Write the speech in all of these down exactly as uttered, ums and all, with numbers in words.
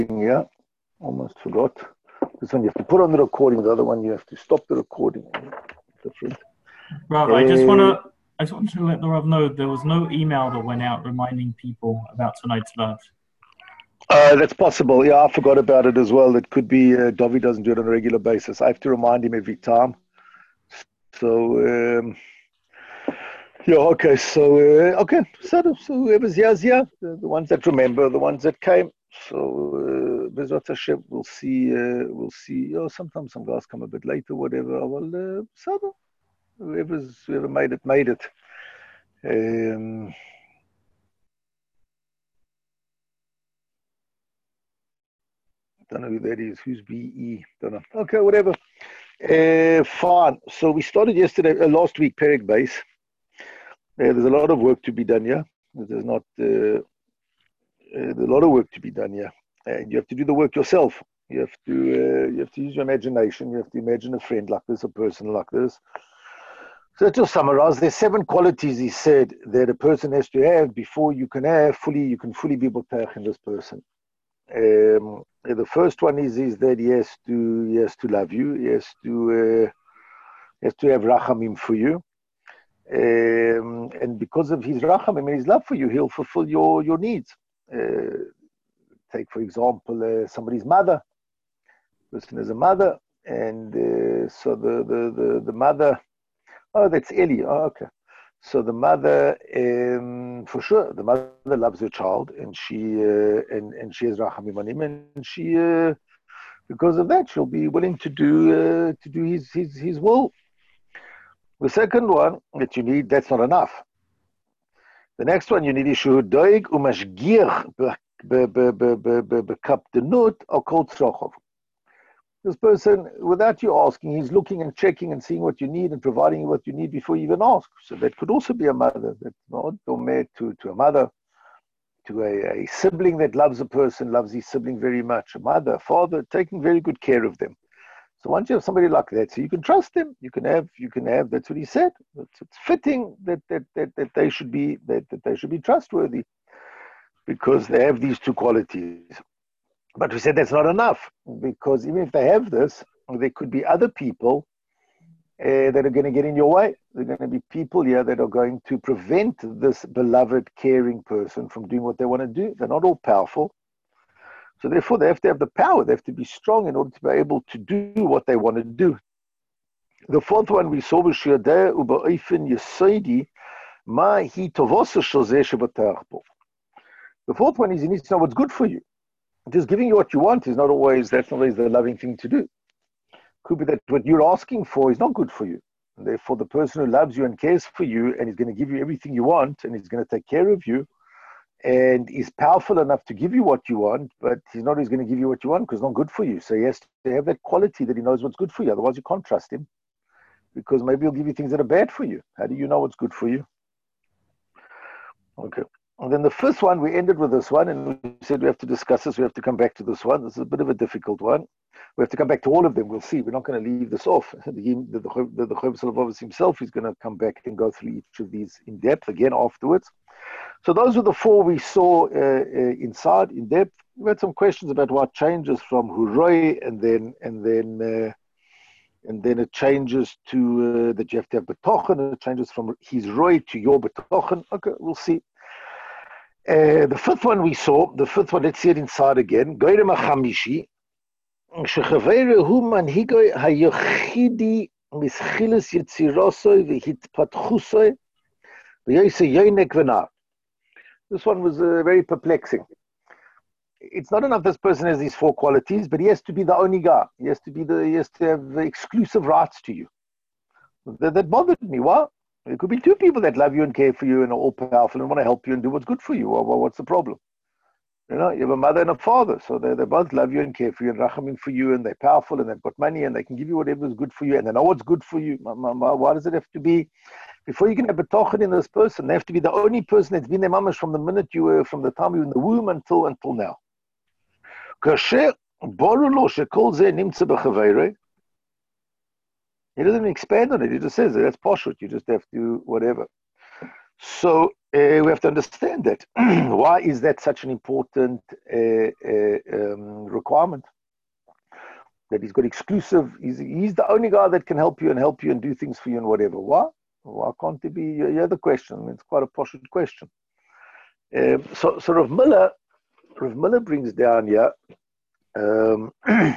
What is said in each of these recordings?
here. Almost forgot. This one you have to put on the recording. The other one you have to stop the recording. Different. Rav, Uh, I just want to I just want to let the Rav know there was no email that went out reminding people about tonight's Vav. Uh, that's possible. Yeah, I forgot about it as well. It could be uh, Dovi doesn't do it on a regular basis. I have to remind him every time. So, um, yeah, okay. So, uh, okay. So, so whoever's here is here. The, the ones that remember, the ones that came. So, uh, Bezrat Hashem, we'll see. Uh, we'll see. Oh, sometimes some guys come a bit later, whatever. Well, uh, so whoever's whoever made it, made it. Um, don't know who that is. Who's B E? Don't know. Okay, whatever. Uh, fine. So we started yesterday, uh, last week, Perek Base. Uh, there's a lot of work to be done here. There's not uh, uh, there's a lot of work to be done here, and you have to do the work yourself. You have to uh, you have to use your imagination. You have to imagine a friend like this, a person like this. So to summarize, there's seven qualities he said that a person has to have before you can have fully. You can fully be botach in this person. Um, the first one is is that he has to he has to love you. He has to uh, he has to have rachamim for you, um, and because of his rachamim and his love for you, he'll fulfill your your needs. Uh, take for example uh, somebody's mother. Person is a mother, and uh, so the, the the the mother. Oh, that's Eli. Oh, okay. So the mother, um, for sure, the mother loves her child, and she uh, and and she has rachamim on him, and she, uh, because of that, she'll be willing to do uh, to do his his his will. The second one that you need, that's not enough. The next one you need is shuhudoig umashgir bekaptenut or kol tzrochov. This person, without you asking, he's looking and checking and seeing what you need and providing you what you need before you even ask. So that could also be a mother, that's not domed to, to a mother, to a, a sibling that loves a person, loves his sibling very much, a mother, a father, taking very good care of them. So once you have somebody like that, so you can trust them, you can have, you can have, that's what he said. It's, it's fitting that, that, that, that they should be, that, that they should be trustworthy because they have these two qualities. But we said that's not enough, because even if they have this, there could be other people uh, that are going to get in your way. There are going to be people here that are going to prevent this beloved, caring person from doing what they want to do. They're not all powerful. So therefore, they have to have the power. They have to be strong in order to be able to do what they want to do. The fourth one we saw was Shiadeh U'Ba'ifin Yesodi Ma Hi Tovosa Shozeh Shebatach. The fourth one is you need to know what's good for you. Just giving you what you want is not always, that's not always the loving thing to do. Could be that what you're asking for is not good for you. And therefore, the person who loves you and cares for you and is going to give you everything you want and is going to take care of you and is powerful enough to give you what you want, but he's not always going to give you what you want because it's not good for you. So he has to have that quality that he knows what's good for you. Otherwise, you can't trust him because maybe he'll give you things that are bad for you. How do you know what's good for you? Okay. And then the fifth one, we ended with this one, and we said we have to discuss this. We have to come back to this one. This is a bit of a difficult one. We have to come back to all of them. We'll see. We're not going to leave this off. The the the, the Chaim Soloveitchik himself is going to come back and go through each of these in depth again afterwards. So those were the four we saw uh, uh, inside in depth. We had some questions about what changes from Huroi, and then and then uh, and then it changes to uh, that you have to have betochen. It changes from his roi to your betochen. Okay, we'll see. Uh, the fifth one we saw, the fifth one, let's see it inside again. Goyrem HaChamishi, Shechaveirehu manhigoi hayochidi mischilas yitzirosoi v'hitpatchusoi v'yoyse yoinek v'nar. This one was uh, very perplexing. It's not enough this person has these four qualities, but he has to be the only guy. He has to be the, he has to have exclusive rights to you. That, that bothered me. Why? There could be two people that love you and care for you and are all powerful and want to help you and do what's good for you. Well, what's the problem? You know, you have a mother and a father, so they, they both love you and care for you and rachamim for you, and they're powerful and they've got money and they can give you whatever is good for you and they know what's good for you. Why does it have to be, before you can have a tochen in this person, they have to be the only person that's been their mamash from the minute you were, from the time you were in the womb until until now. He doesn't expand on it. He just says that's poshut. You just have to whatever. So uh, we have to understand that. Why is that such an important uh, uh, um, requirement? That he's got exclusive, he's, he's the only guy that can help you and help you and do things for you and whatever. Why? Why can't it be? Yeah, the question. I mean, it's quite a posh question. Um, so, so Rav Miller, Rav Miller brings down here, um,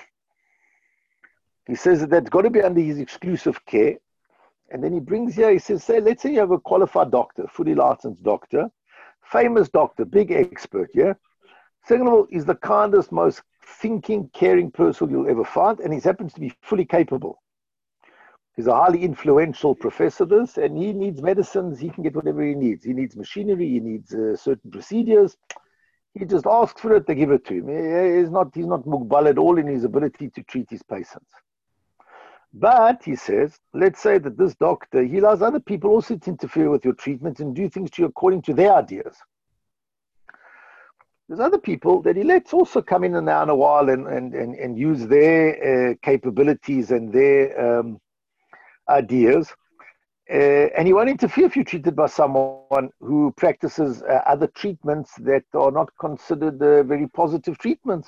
he says that that's got to be under his exclusive care. And then he brings here, he says, say, let's say you have a qualified doctor, fully licensed doctor, famous doctor, big expert, yeah? Second of all, he's the kindest, most thinking, caring person you'll ever find, and he happens to be fully capable. He's a highly influential professor, this, and he needs medicines. He can get whatever he needs. He needs machinery. He needs uh, certain procedures. He just asks for it, they give it to him. He, he's not, he's not mugbal at all in his ability to treat his patients. But, he says, let's say that this doctor, he allows other people also to interfere with your treatment and do things to you according to their ideas. There's other people that he lets also come in and out in a while and, and, and, and use their uh, capabilities and their um, ideas. Uh, and he won't interfere if you're treated by someone who practices uh, other treatments that are not considered uh, very positive treatments.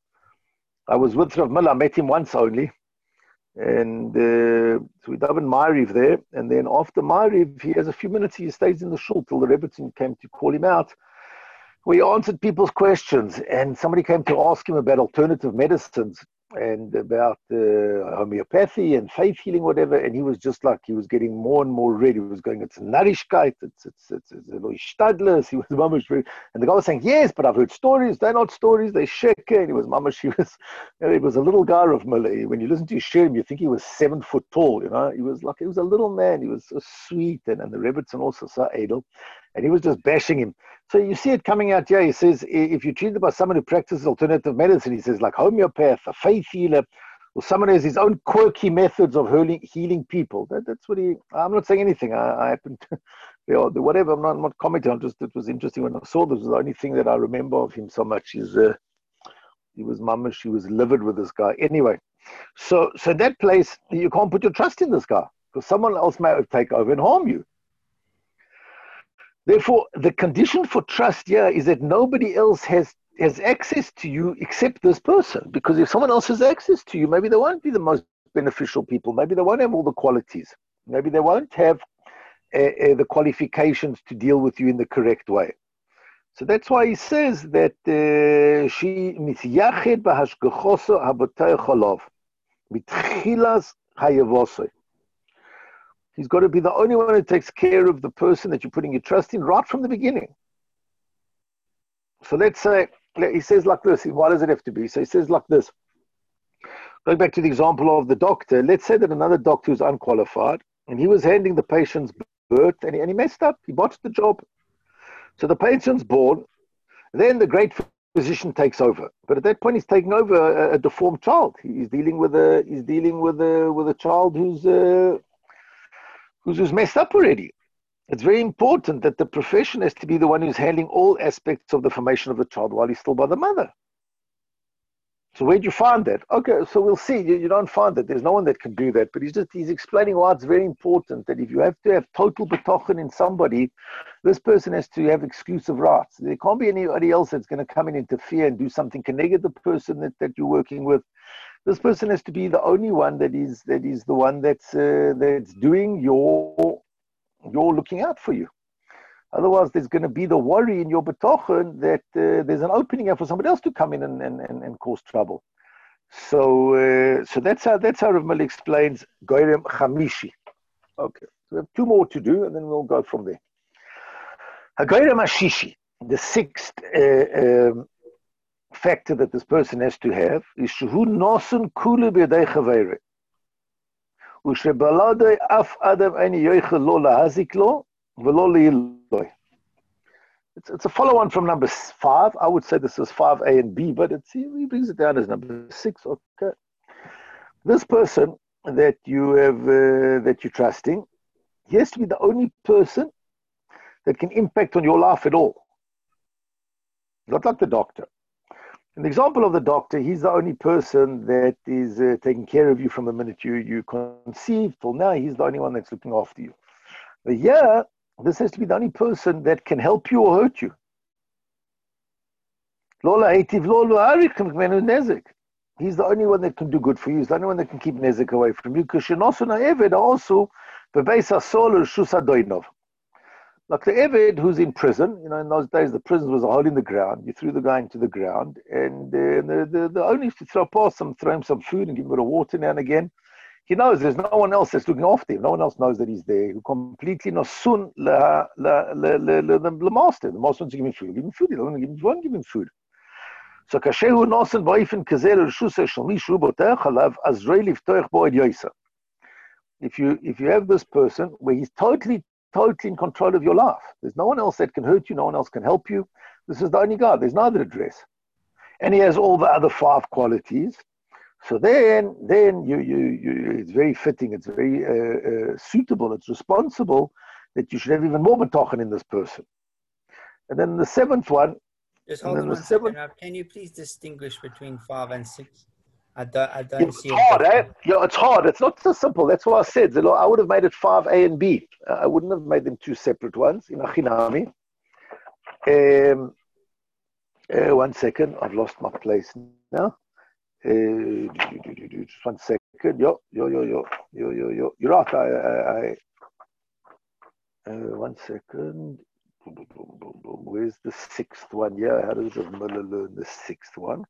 I was with Rav Miller, I met him once only. And uh, so we davened Ma'ariv there. And then after Ma'ariv, he has a few minutes, he stays in the shul till the Rebbetzin came to call him out. We answered people's questions, and somebody came to ask him about alternative medicines and about uh, homeopathy and faith healing, whatever. And he was just like, he was getting more and more red. He was going, it's Narishkeit, it's it's it's it's Stadlers. He was mamash very, and the guy was saying, yes, but I've heard stories. They're not stories, they sheker. And he was mamash. He was, you know, he was a little guy of Malay. When you listen to Shem, you think he was seven foot tall. You know, he was like, he was a little man. He was so sweet, and and the Rebbetzin also so edel, and he was just bashing him. So you see it coming out here. He says, if you're treated by someone who practices alternative medicine, he says, like homeopath, a faith healer, or someone who has his own quirky methods of healing, healing people. That, that's what he, I'm not saying anything. I, I happen to, you know, whatever, I'm not, I'm not commenting. I'm just, it was interesting when I saw this. The only thing that I remember of him so much is uh, he was mummish, he was livid with this guy. Anyway, so, so that place, you can't put your trust in this guy because someone else may take over and harm you. Therefore, the condition for trust here is that nobody else has, has access to you except this person. Because if someone else has access to you, maybe they won't be the most beneficial people. Maybe they won't have all the qualities. Maybe they won't have uh, uh, the qualifications to deal with you in the correct way. So that's why he says that she mityached b'hashgachoso habotei cholov mitchilas hayavosei. He's got to be the only one who takes care of the person that you're putting your trust in right from the beginning. So let's say, he says like this, why does it have to be? So he says like this, going back to the example of the doctor, let's say that another doctor who's unqualified, and he was handling the patient's birth, and he, and he messed up, he botched the job. So the patient's born, then the great physician takes over. But at that point, he's taking over a, a deformed child. He's dealing with a, he's dealing with a, with a child who's... Uh, Who's, who's messed up already. It's very important that the profession has to be the one who's handling all aspects of the formation of the child while he's still by the mother. So where'd you find that? Okay, so we'll see. You, you don't find that. There's no one that can do that. But he's just he's explaining why it's very important that if you have to have total betochen in somebody, this person has to have exclusive rights. There can't be anybody else that's going to come and interfere and do something to negate the person that, that you're working with. This person has to be the only one that is that is the one that's uh, that's doing your your looking out for you. Otherwise, there's going to be the worry in your betochen that uh, there's an opening here for somebody else to come in and, and, and, and cause trouble. So uh, so that's how that's how Rav Miller explains Goyrem Chamishi. Okay, so we have two more to do, and then we'll go from there. Goyrem Ashishi, the sixth. Uh, um, factor that this person has to have is shehu nosun kulu b'yadei chavere u'shebaladei af adam ein yochel lo lahazik lo v'lo leiloi. It's it's a follow-on from number five. I would say this is five A and B, but it's, he brings it down as number six. Okay, this person that you have uh, that you're trusting, he has to be the only person that can impact on your life at all. Not like the doctor. In the example of the doctor, he's the only person that is uh, taking care of you from the minute you, you conceive till now. He's the only one that's looking after you. But here, This has to be the only person that can help you or hurt you. He's the only one that can do good for you. He's the only one that can keep nezik away from you. Like the Eved who's in prison, you know, in those days the prison was a hole in the ground. You threw the guy into the ground, and uh, the, the, the owner used to throw past him, throw him some food and give him a bit of water now and again. He knows there's no one else that's looking after him. No one else knows that he's there. Who completely nosun la la la la the master. The master wants to give him food. Give him food. He doesn't give him, won't give him food. So kashehu nosen ba'ifin kazel reshusah shel mishu botech halav azrei liftoich bo'ed yoisa. If you if you have this person where he's totally totally in control of your life, there's no one else that can hurt you. No one else can help you. This is the only God. There's no other address, and he has all the other five qualities. So then, then you, you, you, it's very fitting, it's very uh, uh, suitable, it's responsible that you should have even more betochen in this person. And then the seventh one. Just hold on one second, Rav. Can you please distinguish between five and six? I don't, I don't it's see hard, it. Eh? Yeah, it's hard. It's not so simple. That's why I said, I would have made it five A and B. Uh, I wouldn't have made them two separate ones in Achinami. Um, uh, one second, I've lost my place now. Uh, just one second. Yo, yo, yo, yo, yo, yo, yo. You're right. I, I, I uh, one second. Boom, boom, boom, boom, boom. Where's the sixth one? Yeah, how does Miller learn the sixth one?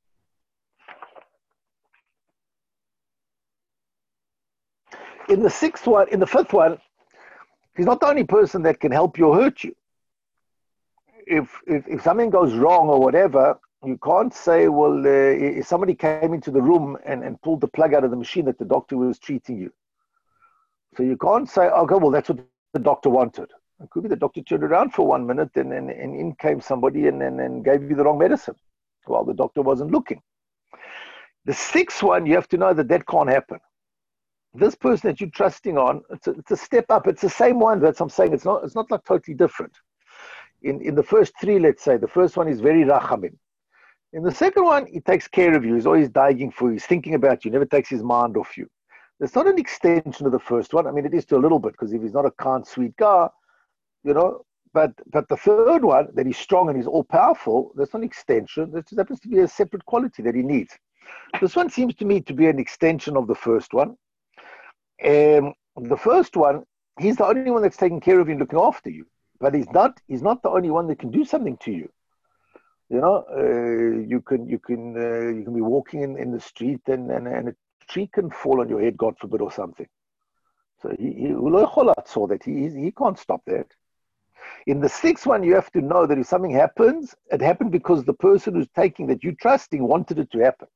In the sixth one, in the fifth one, he's not the only person that can help you or hurt you. If if if something goes wrong or whatever, you can't say, well, uh, if somebody came into the room and, and pulled the plug out of the machine that the doctor was treating you. So you can't say, okay, well, that's what the doctor wanted. It could be the doctor turned around for one minute and, and, and in came somebody and, and, and gave you the wrong medicine while the doctor wasn't looking. The sixth one, you have to know that that can't happen. This person that you're trusting on, it's a, it's a step up. It's the same one. That's I'm saying. It's not, it's not like totally different. In, in the first three, let's say, the first one is very rachamim. In the second one, he takes care of you. He's always dying for you. He's thinking about you. Never takes his mind off you. It's not an extension of the first one. I mean, it is to a little bit, because if he's not a kind, sweet guy, you know, but but the third one, that he's strong and he's all-powerful, that's not an extension. That just happens to be a separate quality that he needs. This one seems to me to be an extension of the first one. Um, the first one, he's the only one that's taking care of you and looking after you. But he's not, he's not the only one that can do something to you. You know, uh, you can you can uh, you can be walking in, in the street and, and, and a tree can fall on your head, God forbid, or something. So he he, saw that he he can't stop that. In the sixth one, you have to know that if something happens, it happened because the person who's taking that you're trusting wanted it to happen.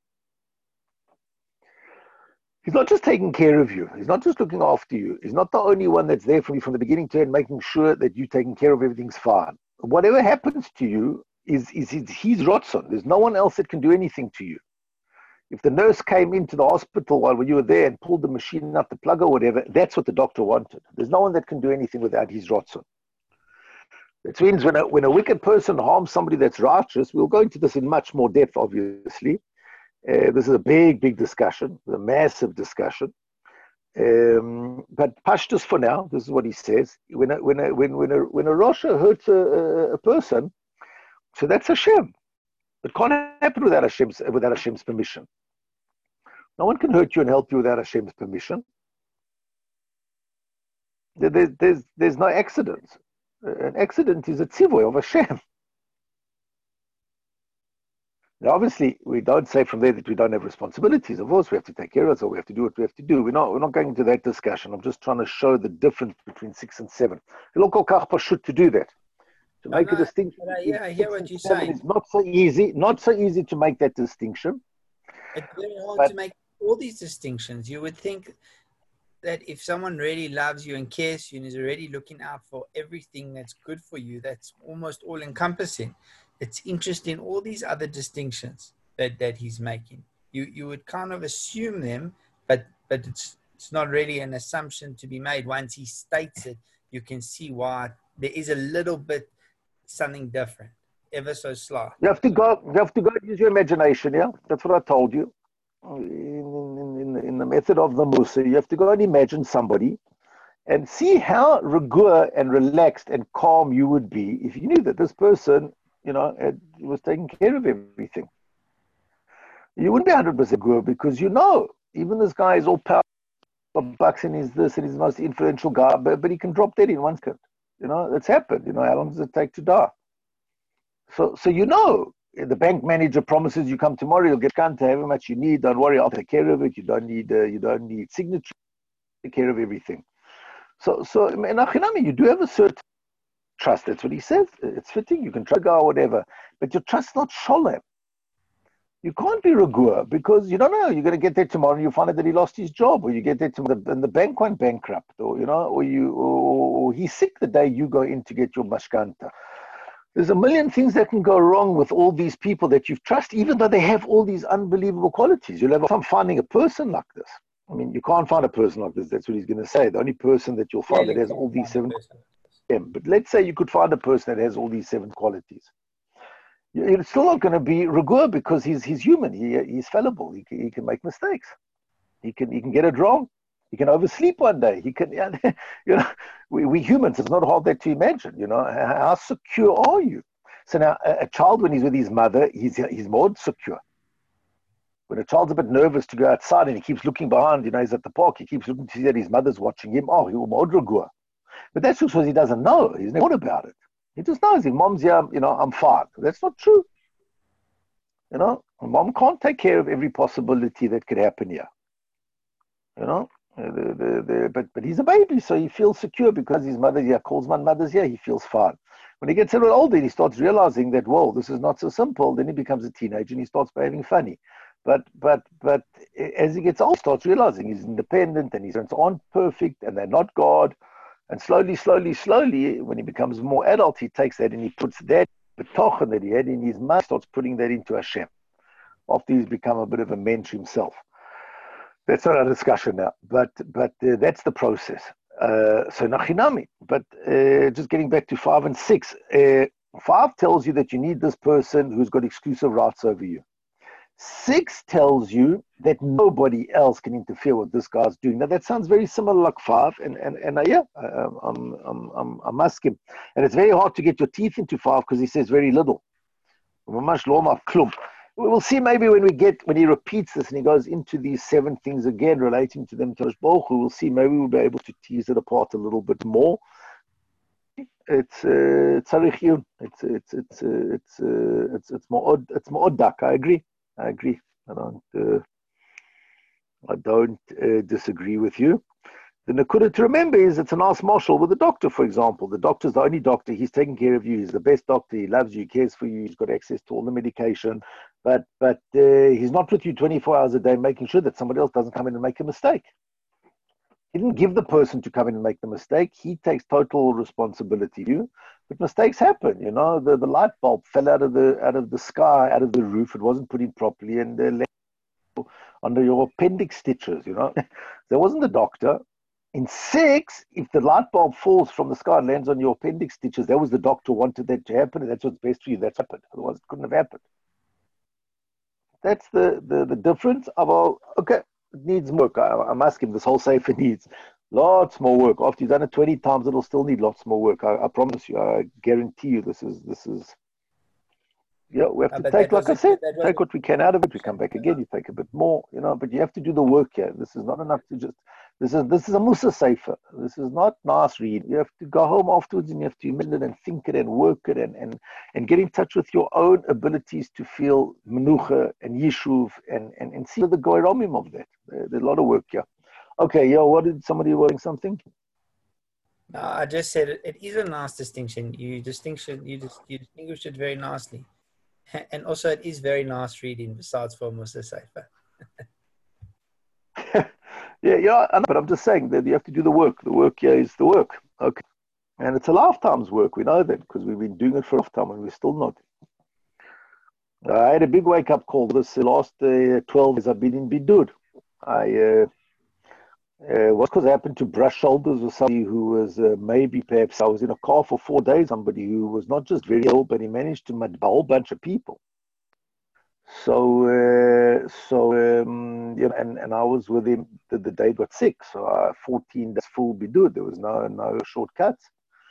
He's not just taking care of you. He's not just looking after you. He's not the only one that's there for you from the beginning to end, making sure that you're taking care of everything's fine. Whatever happens to you is, is, is his rotzon. There's no one else that can do anything to you. If the nurse came into the hospital while you were there and pulled the machine out the plug or whatever, that's what the doctor wanted. There's no one that can do anything without his rotzon. That means when a, when a wicked person harms somebody that's righteous, we'll go into this in much more depth, obviously. Uh, this is a big, big discussion, a massive discussion. Um, but Pashtus for now, this is what he says. When a, when a, when, when a, when a Rasha hurts a, a, a person, so that's Hashem. It can't happen without Hashem's, without Hashem's permission. No one can hurt you and help you without Hashem's permission. There, there's, there's, there's no accident. An accident is a tzivoy of Hashem. Now, obviously, we don't say from there that we don't have responsibilities. Of course, we have to take care of it, so we have to do what we have to do. We're not, we're not going into that discussion. I'm just trying to show the difference between six and seven. It's not kol kach pashut to do that. To make no, a distinction. No, yeah, I hear what you're saying. It's not so easy, not so easy to make that distinction. It's very hard but, to make all these distinctions. You would think that if someone really loves you and cares for you and is already looking out for everything that's good for you, that's almost all-encompassing. It's interesting, all these other distinctions that, that he's making. You you would kind of assume them, but but it's it's not really an assumption to be made. Once he states it, you can see why there is a little bit something different, ever so slight. You have to go. You have to go use your imagination. Yeah, that's what I told you. In in in, in the method of the Musa, you have to go and imagine somebody and see how regur and relaxed and calm you would be if you knew that this person, you know, had, was taking care of everything. You wouldn't be one hundred percent regur because you know, even this guy is all power bucks and he's this and he's the most influential guy, but, but he can drop dead in one second. You know, that's happened. You know, how long does it take to die? So, so you know, the bank manager promises you come tomorrow, you'll get to however much you need. Don't worry, I'll take care of it. You don't need, uh, you don't need signature. Take care of everything. So, so in Achinami, you do have a certain trust. That's what he says. It's fitting. You can trust or whatever, but your trust's not sholem. You can't be regur because you don't know. You're going to get there tomorrow and you find out that he lost his job, or you get there tomorrow and the bank went bankrupt, or you know, or you, or, or he's sick the day you go in to get your mashkanta. There's a million things that can go wrong with all these people that you've trusted, even though they have all these unbelievable qualities. You'll have fun finding a person like this. I mean, you can't find a person like this. That's what he's going to say. The only person that you'll find that has all these seven. Yeah, but let's say you could find a person that has all these seven qualities. You're still not going to be regur because he's he's human. He he's fallible. He can, he can make mistakes. He can he can get it wrong. He can oversleep one day. He can, you know, we we humans. It's not hard that to imagine. You know, how, how secure are you? So now, a, a child when he's with his mother, he's he's more secure. When a child's a bit nervous to go outside and he keeps looking behind, you know, he's at the park. He keeps looking to see that his mother's watching him. Oh, he will more regur. But that's just because he doesn't know. He's never thought about it. He just knows if mom's here, you know, I'm fine. That's not true. You know, mom can't take care of every possibility that could happen here. You know, the, the, the, but but he's a baby, so he feels secure because his mother here calls my mother's here. He feels fine. When he gets a little older, he starts realizing that, whoa, this is not so simple. Then he becomes a teenager and he starts behaving funny. But but but as he gets older, he starts realizing he's independent and his parents aren't perfect and they're not God. And slowly, slowly, slowly, when he becomes more adult, he takes that and he puts that betochen that he had in his mind, starts putting that into Hashem. After he's become a bit of a mensch himself. That's not a discussion now, but but uh, that's the process. Uh, so nachinami. But uh, just getting back to five and six, uh, five tells you that you need this person who's got exclusive rights over you. Six tells you that nobody else can interfere with this guy's doing. Now that sounds very similar like five, and and and uh, yeah, I'm I'm I'm I'm asking, and it's very hard to get your teeth into five because he says very little. We will see maybe when we get when he repeats this and he goes into these seven things again relating to them to Baruch Hu, we'll see maybe we'll be able to tease it apart a little bit more. It's uh, it's it's it's it's uh, it's uh, it's it's more odd. It's more odd. I agree. I agree. I don't. Uh, I don't uh, disagree with you. The nakuda to remember is it's a nice marshal with the doctor, for example. The doctor's the only doctor. He's taking care of you. He's the best doctor. He loves you. He cares for you. He's got access to all the medication. But but uh, he's not with you twenty-four hours a day, making sure that somebody else doesn't come in and make a mistake. He didn't give the person to come in and make the mistake. He takes total responsibility. You, but mistakes happen. You know, the, the light bulb fell out of the out of the sky, out of the roof. It wasn't put in properly, and uh, under your appendix stitches. You know, there wasn't a doctor. In six, if the light bulb falls from the sky and lands on your appendix stitches, that was the doctor wanted that to happen, and that's what's best for you. That's happened. Otherwise, it couldn't have happened. That's the the, the difference. About okay. It needs work. I, I'm asking this whole sefer needs lots more work. After you've done it twenty times, it'll still need lots more work. I, I promise you. I guarantee you. This is this is. Yeah, we have to take, like I said, take what we can out of it. We come back again. You take a bit more, you know. But you have to do the work here. This is not enough to just. This is this is a Musa sefer. This is not nice read. You have to go home afterwards and you have to imagine it and think it and work it and and and get in touch with your own abilities to feel menucha and yishuv and and and see the goyromim of that. There, there's a lot of work here. Okay, yo, what did somebody writing something? No, I just said it, it is a nice distinction. You distinction you just you distinguished it very nicely. And also, it is very nice reading, besides for Musa Sefer. yeah, yeah, I know, but I'm just saying that you have to do the work. The work here is the work. Okay. And it's a lifetime's work. We know that because we've been doing it for a lifetime and we're still not. Uh, I had a big wake-up call this last uh, twelve years I've been in Bidud. I uh, uh, was because I happened to brush shoulders with somebody who was uh, maybe perhaps I was in a car for four days, somebody who was not just very ill, but he managed to meet a whole bunch of people. So, uh, so um, you know, and, and I was with him the, the day he got sick. So uh, fourteen days full bidud. There was no no shortcuts.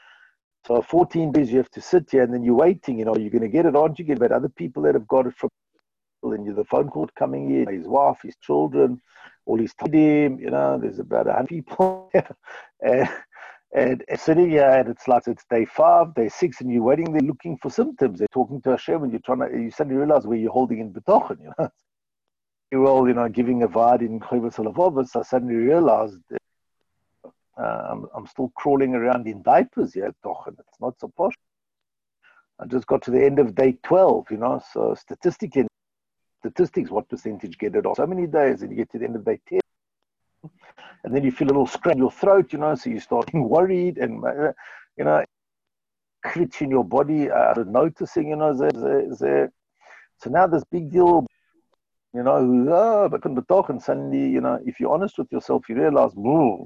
So fourteen days you have to sit here, and then you're waiting. You know, you're going to get it, aren't you? Get about other people that have got it from, and you the phone call coming in, his wife, his children, all his time. You know, there's about a hundred people, and, and and sitting here, and it's like it's day five, day six, and you're waiting. They're looking for symptoms. They're talking to Hashem, and you're trying to. You suddenly realize where you're holding in betochen. You know, you're all you know giving a vard in Chayvus Alavovus. I suddenly realized. That, Uh, I'm, I'm still crawling around in diapers here, toch, and it's not so posh. I just got to the end of day twelve, you know, so statistically, statistics, what percentage get it on so many days, and you get to the end of day ten, and then you feel a little scratch in your throat, you know, so you start getting worried, and, uh, you know, critch in your body, uh, noticing, you know, there, there, there. So now this big deal, you know, oh, but and suddenly, you know, if you're honest with yourself, you realize, mmm,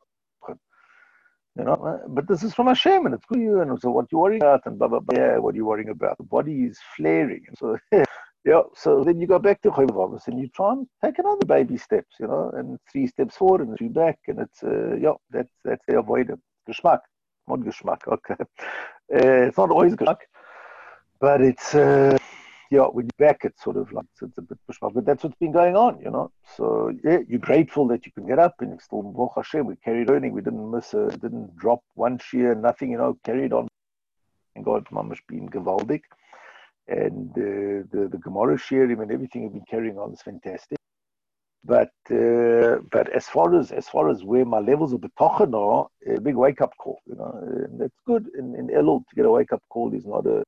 you know, but this is from Hashem, and it's good you, and so what you worrying about, and blah blah blah. Yeah, what are you worrying about? The body is flaring, and so yeah. So then you go back to Chayvavos, and you try and take another baby steps, you know, and three steps forward and three back, and it's uh, yeah, that's that's the avoidance. Geschmack, not geschmack. Okay, uh, it's not always geschmack, but it's. Uh, Yeah, when you're back, it's sort of like, it's a bit pushback, but that's what's been going on, you know. So, yeah, you're grateful that you can get up and still, Baruch Hashem, we carried learning. We didn't miss a, didn't drop one shear, nothing, you know, carried on. And God, Mamash been gewaldig. And uh, the, the Gemara sharing and everything have been carrying on is fantastic. But uh, but as far as as far as where my levels of betochen are, a big wake-up call, you know, and that's good. In, in Elul, to get a wake-up call is not a...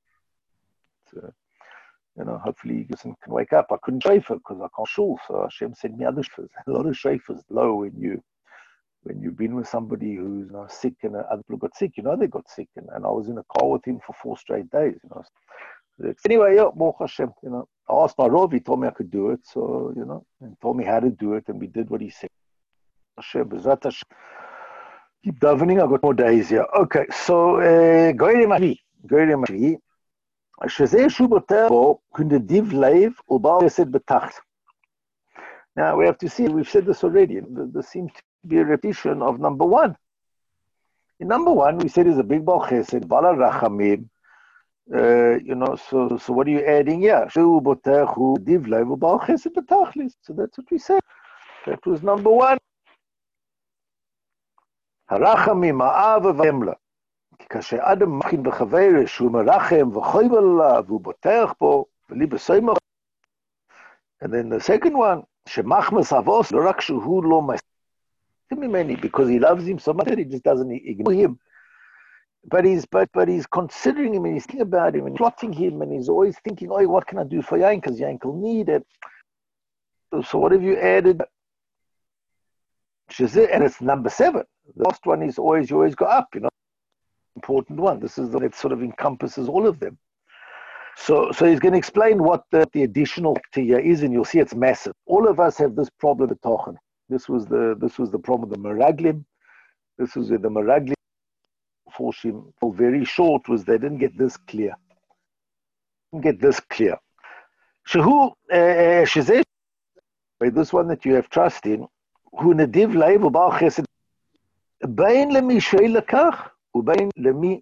a You know, hopefully you can wake up. I couldn't shofar because I can't shul, so Hashem sent me other shofars. A lot of shofars low when you when you've been with somebody who's you know, sick and other people got sick. You know they got sick, and, and I was in a car with him for four straight days. You know. Anyway, yeah, Baruch Hashem. You know, I asked my Rav. He told me I could do it, so you know, and told me how to do it, and we did what he said. Hashem, Bezrat Hashem. Keep davening. I got more days here. Okay, so Goyre Mashvi, Goyre Mashvi. שזה שהוא בוטר בו, כנדיב לב ובעל חסד בתחת. Now we have to see, we've said this already, there seems to be a repetition of number one. In number one, we said is a big Baal Chesed, Baal Rachamim, uh, you know, so so what are you adding here? שהוא בוטר הוא כנדיב לב ובעל חסד בתכלס. So that's what we said. That was number one. הרחמים, האב והחמלה. כאשר אדם מכין בחבר שהוא מרחם וחויב עליו והוא בוטח בו ולי בסיימר. And then the second one, שמחמס אבוס, לא רק שהוא לא מסכים ממני, because he loves him so much that he just doesn't ignore him. But he's, but, but he's considering him and he's thinking about him and plotting him and he's always thinking, oh, what can I do for Yank? Because Yank will need it. So, so what have you added? And it's number seven. The last one is always, you always go up, you know. Important one. This is the that sort of encompasses all of them. So, so he's going to explain what the, the additional factor here is, and you'll see it's massive. All of us have this problem with Tochen. This was the this was the problem with the Meraglim. This was with the Meraglim. Forshim, very short, was they didn't get this clear. Didn't get this clear. Shehu shezeh, this one that you have trust in. Hu nediv leiv u'bal chesed. Bein lemi shei lekach. The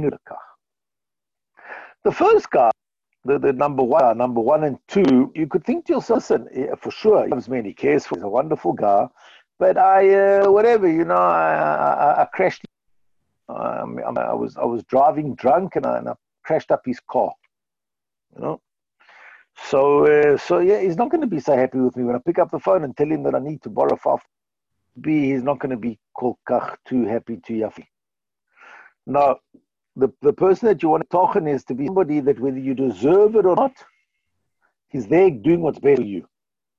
first guy, the, the number one, number one and two, you could think to yourself, listen, yeah, for sure, he loves me and he cares for me, he's a wonderful guy, but I, uh, whatever, you know, I, I, I crashed, um, I was I was driving drunk and I, and I crashed up his car, you know. So, uh, so yeah, he's not going to be so happy with me when I pick up the phone and tell him that I need to borrow five. B, he's not going to be kol kach too happy to yafi. Now, the, the person that you want to talk in is to be somebody that whether you deserve it or not, he's there doing what's best for you.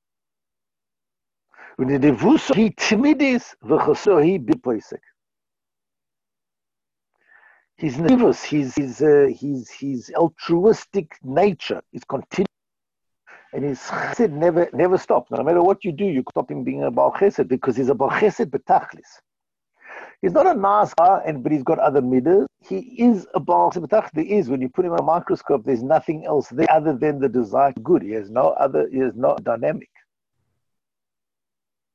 His nervous, his his uh, his his altruistic nature is continuous, and his chesed never never stops. No matter what you do, you stop him being a Baal Chesed because he's a Baal Chesed betachlis. He's not a nice guy, and but he's got other midas. He is a Baal Chesed betachlis. There is, when you put him on a microscope, there's nothing else there other than the desire for good. He has no other. He has no dynamic.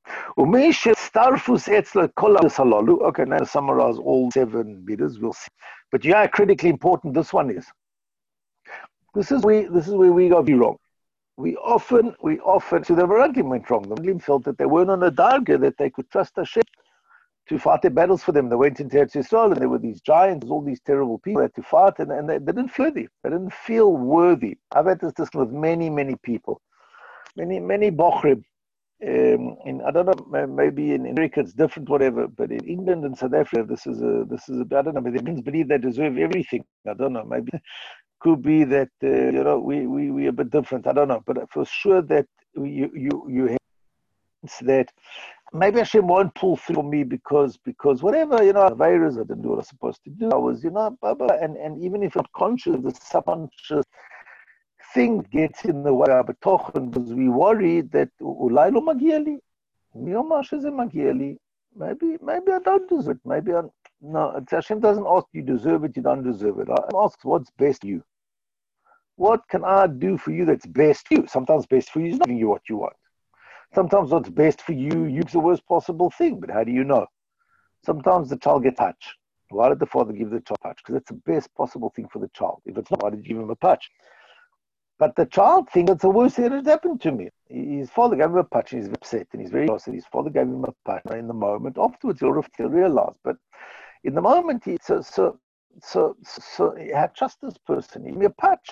Okay, now summarize all seven meters. We'll see. But yeah, critically important. This one is. This is we. This is where we got wrong. We often, we often. So the Meraglim went wrong. The Meraglim felt that they weren't on a darga that they could trust Hashem to fight their battles for them. They went into Eretz Yisrael and there were these giants, all these terrible people that had to fight, and, and they, they didn't feel worthy. They didn't feel worthy. I've had this discussion with many, many people, many, many bochrim. Um, in I don't know, maybe in America it's different, whatever. But in England and South Africa, this is a, this is a, I don't know. But the Indians believe they deserve everything. I don't know. Maybe it could be that uh, you know we we we a bit different. I don't know. But for sure that you you you have that. Maybe Hashem won't pull through for me because, because whatever, you know, virus, I didn't do what I was supposed to do. I was, you know, blah, blah, and, and even if I'm conscious, the subconscious thing gets in the way of betochen because we worry that ulai lo magia li, mi omar sheze magia li. Maybe, maybe I don't deserve it. Maybe I, no, Hashem doesn't ask you deserve it, you don't deserve it. Hashem asks what's best for you. What can I do for you that's best for you? Sometimes best for you is not giving you what you want. Sometimes what's best for you, use the worst possible thing, but how do you know? Sometimes the child gets touched. Why did the father give the child a touch? Because it's the best possible thing for the child. If it's not, why did you give him a touch? But the child thinks it's the worst thing that has happened to me. His father gave him a touch and he's upset and he's very cross and his father gave him a touch. In the moment, afterwards he'll realize. But in the moment, he, so, so, so, so, he had trust this person. He gave me a touch.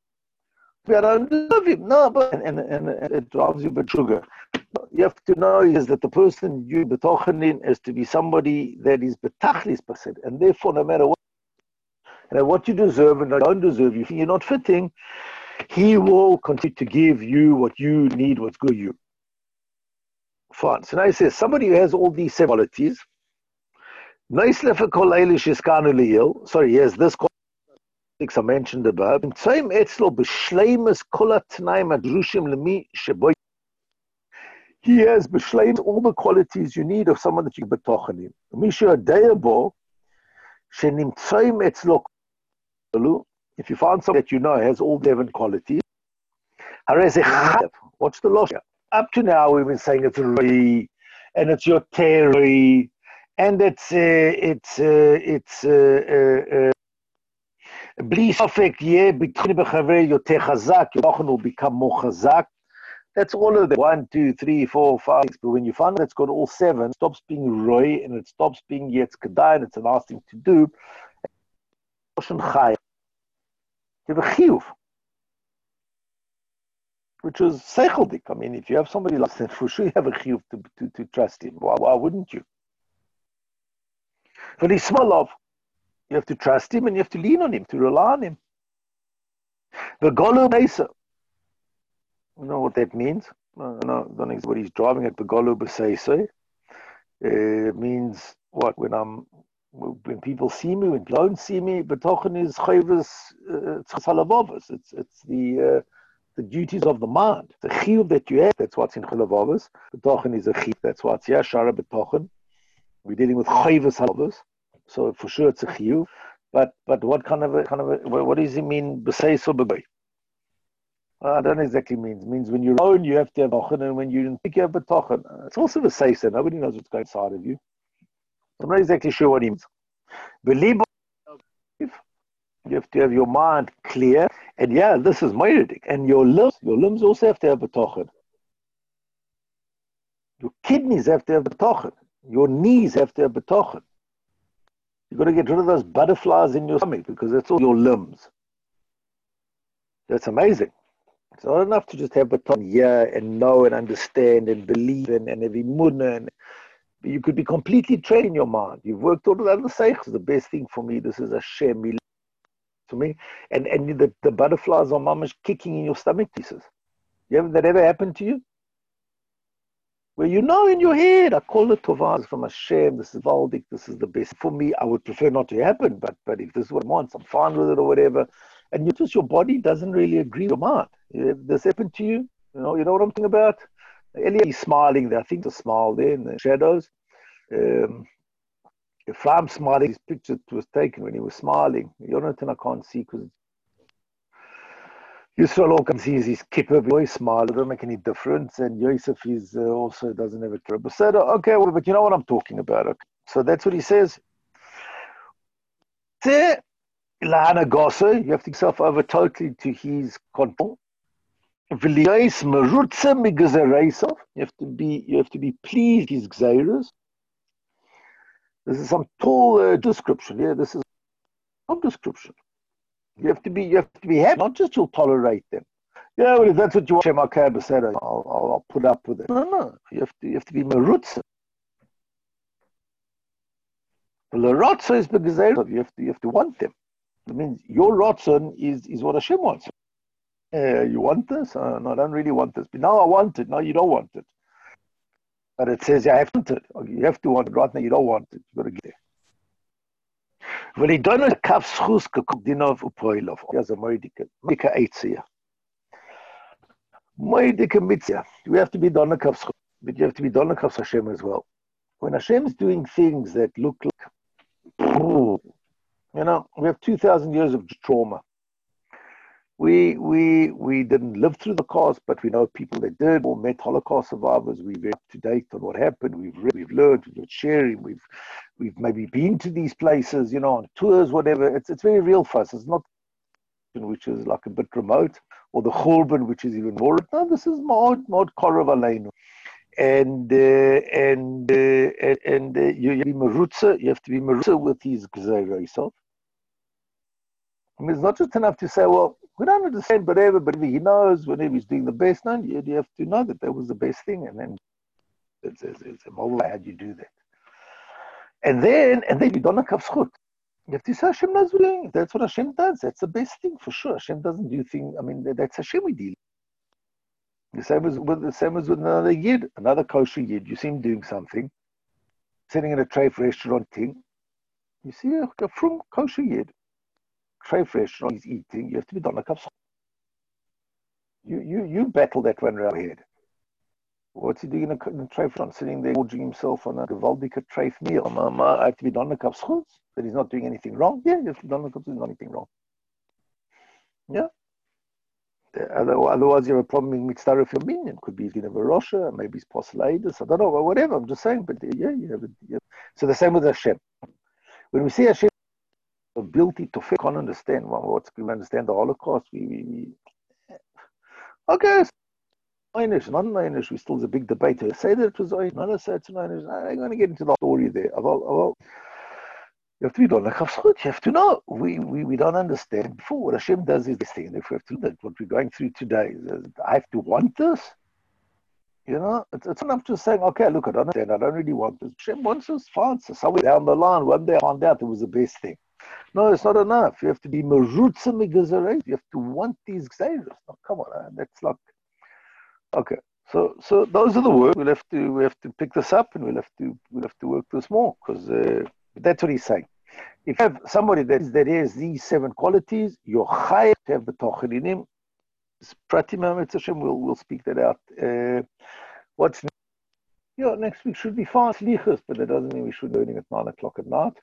I don't love him. No, but and, and, and it drives you but sugar. You have to know is that the person you betochen in is to be somebody that is betachlis percent, and therefore no matter what, you know, what you deserve and don't deserve, you think you're not fitting, he will continue to give you what you need, what's good for you. Fine. So now he says somebody who has all these seven qualities. Sorry, he has this quality I mentioned above. He has b'shleimus all the qualities you need of someone that you can betochen in. If you find someone that you know has all seven qualities, what's the loss? Up to now we've been saying it's Roi, and it's your Terry, and it's uh, it's uh, it's uh, uh, bli sofek ye bitchni b'chavei yoter chazak, your tochen will become more chazak. That's all of the one, two, three, four, five, six. But when you find that it's got all seven, it stops being Roy and it stops being Yetz Kedai and it's a nice thing to do. You have a chiyuv, which is seicheldik. I mean, if you have somebody like that, for sure you have a chiyuv to, to, to trust him. Why, why wouldn't you? But he's small of, you have to trust him and you have to lean on him, to rely on him. The Golu Mesa. You know what that means? I don't know, don't know what he's driving at. Begolu b'seisei. It means what? When I'm, when people see me, when people don't see me, betochen is chayvus chalavavos. It's it's the uh, the duties of the mind. The chiyuv that you have. That's what's in chalavavos. Betochen is a chiyuv. That's what's yashara betochen. We're dealing with chayvus halavos. So for sure it's a chiyuv. But but what kind of a kind of a, what does it mean b'seisei b'bei? I don't know exactly means. It means when you're alone, you have to have betochen, and when you don't think you have betochen. It's also the say so. Nobody knows what's going inside of you. I'm not exactly sure what he means. Believe you have to have your mind clear, and yeah, this is moiridik. And your limbs, your limbs also have to have betochen. Your kidneys have to have betochen. Your knees have to have betochen. You've got to get rid of those butterflies in your stomach because that's all your limbs. That's amazing. It's not enough to just have baton here and know and understand and believe and, and have imunah. And you could be completely trained in your mind. You've worked all of that. The seichs. The best thing for me, this is Hashem to me. And and the, the butterflies are mamash kicking in your stomach pieces. You haven't that ever happened to you? Where you know in your head, I call it tovaz from Hashem, this is Valdik, this is the best. For me, I would prefer not to happen, but but if this is what I want, I'm fine with it or whatever. And you just, your body doesn't really agree with your mind. This happened to you? You know, you know what I'm talking about? Elia, he's smiling there. I think the smile there in the shadows. Um, if I'm smiling, his picture was taken when he was smiling. Jonathan, I can't see because Yisrael all sees his kippah, boy smile, it doesn't make any difference, and Yosef is uh, also doesn't have a kippah. So, okay, well, but you know what I'm talking about. Okay. So that's what he says. You have to give yourself over totally to his control. You have to be, you have to be pleased with his gzeiros. This is some tall uh, description. Yeah, this is some description. You have to be, you have to be happy, not just you'll tolerate them. Yeah, well, if that's what you want, Shem HaKabah said, I'll, I'll, I'll put up with it. No, no, you have to, you have to be merutza. The rotza is the gzeiros. You have to, you have to want them. It means your rotzen is, is what Hashem wants. Uh, you want this? Uh, no, I don't really want this. But now I want it. No, you don't want it. But it says, I have to want it. You have to want it. Right now, you don't want it. You've got to get there. When he done a kaf schus dinov upoilov, as a moedike, mika eitzia. Moedike mitzia. We have to be done a kaf schus, but you have to be done a kaf Hashem as well. When Hashem is doing things that look like, you know, we have two thousand years of trauma. We we we didn't live through the past, but we know people that did, or met Holocaust survivors. We're very up to date on what happened. We've read, we've learned, we've sharing, we've we've maybe been to these places, you know, on tours, whatever. It's it's very real for us. It's not which is like a bit remote, or the Churban, which is even more. No, this is Mod Mod Korov Aleinu. And uh, and uh, and, and uh, you, you have to be merutza. You have to be merutza with his gzeira yourself. I mean, it's not just enough to say, well, we don't understand whatever, but he knows whenever he's doing the best. No, you, you have to know that that was the best thing, and then it's, it's, it's a model how you do that. And then and then you don't have zchut. You have to say Hashem knows what doing. That's what Hashem does. That's the best thing for sure. Hashem doesn't do things. I mean, that's Hashem we deal. The same as with the same as with another yid, another kosher yid. You see him doing something, sitting in a treif restaurant thing. You see a, a from kosher yid, treif restaurant, he's eating. You have to be done a cup. You you you battle that one around your head. What's he doing in a, in a treif restaurant, sitting there gorging himself on a gewaldige treif meal? Um, I have to be done a cup. That he's not doing anything wrong. Yeah, you have to be done a cup. There's not anything wrong. Yeah. Otherwise, you have a problem in mixed with your minion. Could be he's a Russia, maybe he's Posleidas, I don't know, whatever. I'm just saying, but yeah, you have it. Yeah. So the same with Hashem. When we see Hashem ability to fit, can't understand well, what's we understand the Holocaust. We, we, we okay, Einish, not Einish. We still have a big debate. I say that it was Einish, not say it's Einish. I'm going to get into the story there. Well, you have to be done like You have to know. We, we we don't understand before. What Hashem does is this thing. If we have to do that, what we're going through today, I have to want this. You know, it's, it's enough just saying, okay, look, I don't understand. I don't really want this. Hashem wants us, fine. So somewhere down the line, one day I found out it was the best thing. No, it's not enough. You have to be merutza megazarei. You have to want these gzeiros. No, come on, that's like, okay. So so those are the words. We'll have to we have to pick this up, and we'll have to we'll have to work this more because. Uh, That's what he's saying. If you have somebody that, is, that has these seven qualities, you're chayav to have the tochen in him. Pratima Hashem, we'll, we'll speak that out. Uh, what's next? Yeah, next week should be fine, slichus, but that doesn't mean we should be learning at nine o'clock at night.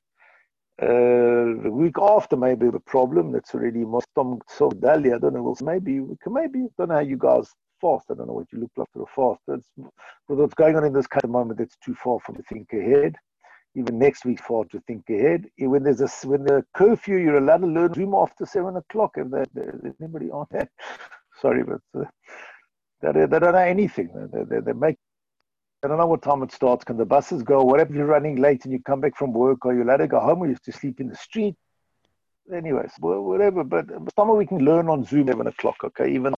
Uh, the week after may be a problem. That's already Mostom Sogdali. I don't know. We'll, maybe we can maybe. I don't know how you guys fast. I don't know what you look like for a fast. That's with what's going on in this kind of moment. That's too far from the think ahead. Even next week's far to think ahead. When there's a when the curfew, you're allowed to learn Zoom after seven o'clock. If that there's anybody on that, sorry, but uh, they, they don't know anything. They, they, they make. I don't know what time it starts. Can the buses go? What if you're running late and you come back from work? Are you allowed to go home? Or you have to sleep in the street? Anyways, whatever. But somewhere we can learn on Zoom seven o'clock. Okay, even.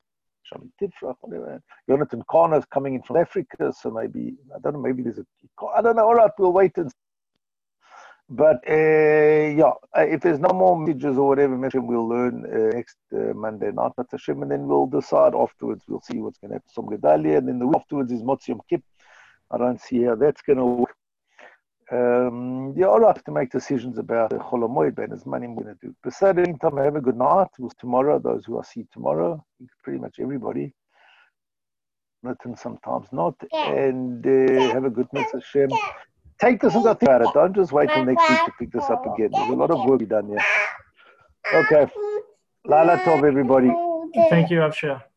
Jonathan Kahn is coming in from Africa, so maybe I don't know. Maybe there's a I don't know. All right, we'll wait and see. But uh, yeah, if there's no more messages or whatever, we'll learn uh, next uh, Monday night, and then we'll decide afterwards. We'll see what's going to happen. Some Gedalia, and then the week afterwards is Motzi Yom Kippur. I don't see how that's going to work. Um, yeah, all right, to make decisions about the Chol Hamoed and his money I'm going to do. Besides, in the meantime, have a good night. It was tomorrow, those who I see tomorrow, pretty much everybody. Written sometimes not. And uh, have a good Mitzvah Hashem. Take this and go think about it. Don't just wait till next week to pick this up again. There's a lot of work to be done here. Okay. Lala Tov, everybody. Thank you, Avshar.